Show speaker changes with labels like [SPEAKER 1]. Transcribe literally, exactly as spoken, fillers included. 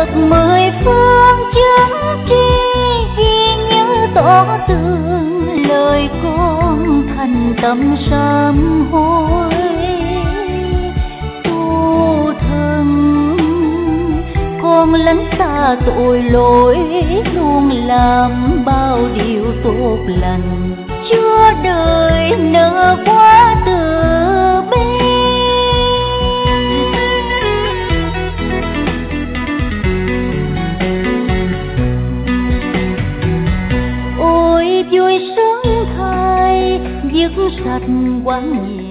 [SPEAKER 1] thật mười phương chứng tri, ghi nhớ tỏ tường lời con thành tâm sám hối. Tu thân con lánh xa tội lỗi, luôn làm bao điều tốt lành, Chúa đời nỡ quá từ bi. Ôi vui sướng thay, dứt sạch quán